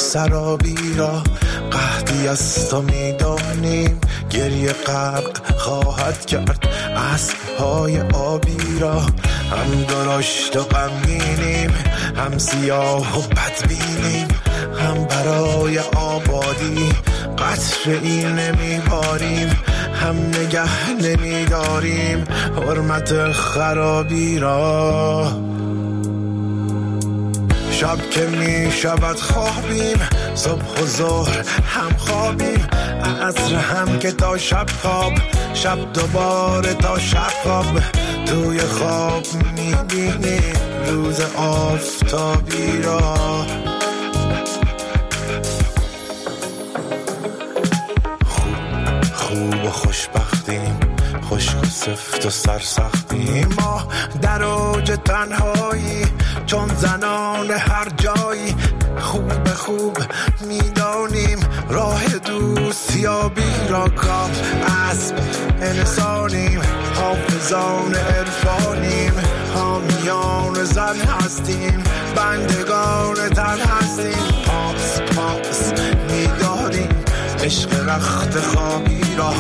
سرابی را قحطی از تو میدانیم، گریه غرق خواهد کرد اسب‌های آبی را. هم درشت و غمگینیم، هم سیاه و بدبینیم، هم برای آبادی قطره‌ای نمیباریم، هم نگه نمیداریم حرمت خرابی را. شب که می شود خوابیم، صبح و ظهر هم خوابیم، عصر هم که تا شب خواب، شب دوباره تا شب خواب. توی خواب می بینیم روز آفتابی را. خوب و خوشبختیم، خشک و سفت و سرسختیم، ما در اوج تنهایی چون زنان هر جایی. خوب میدانیم راه دوستیابی را. کاف اسب انسانیم، حافظان عرفانیم، حامیان زن هستیم، بندگان تن هستیم. پاس میداریم عشق رخت خوابی را.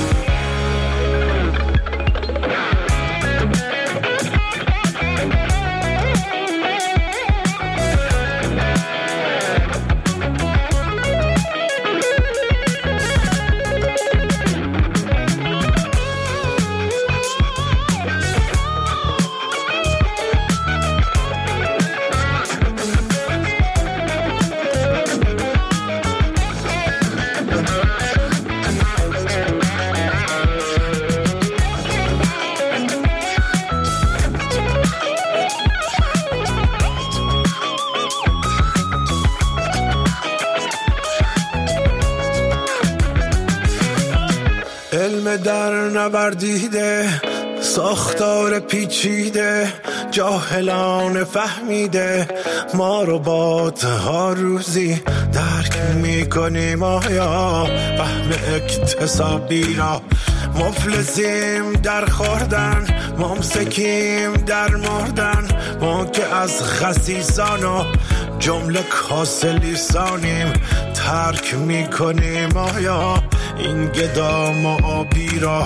علم در نوردیده، ساختار پیچیده، جاهلان فهمیده، ما ربات‌ها روزی درک میکنیم آیا فهم اکتسابی را. مفلسیم در خوردن، ممسکیم در مردن، ما که از خسیسان و جمله کاسه لیسانیم، ترک میکنیم آیا این گدام و آبی را.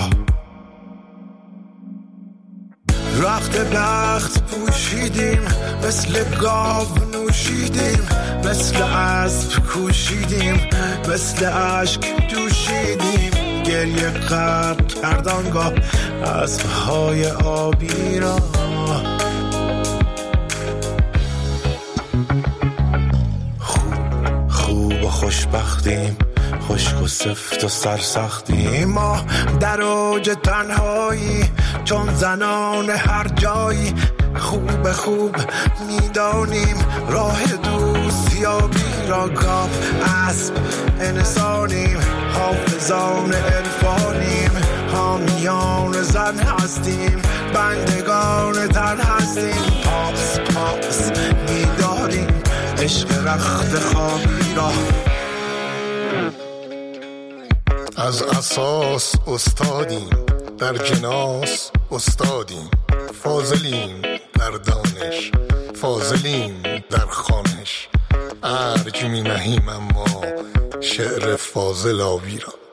رخت بخت پوشیدیم، مثل گاو نوشیدیم، مثل اسب کوشیدیم، مثل اشک جوشیدیم، گریه غرق کردانگاه اسب‌های آبی را. خوب و خوشبختیم، خشک و سفت و سرسختیم، ما در اوج تنهایی چون زنان هر جایی. خوب میدانیم راه دوستیابی را. گاو اسب انسانیم، حافظان عرفانیم، حامیان زن هستیم، بندگان تن هستیم. پاس میداریم عشق رخت خوابی را. از اساس استادیم، در جناس استادیم، فاضلیم در دانش، فاضلیم در خوانش، ارج می نهیم اما شعر فاضل آبی را.